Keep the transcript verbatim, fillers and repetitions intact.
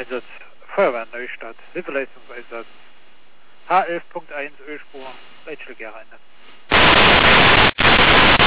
Einsatz Feuerwehr Neustadt, Hilfeleistungseinsatz H elf Punkt eins Ölspur, Leitstück einsetzen.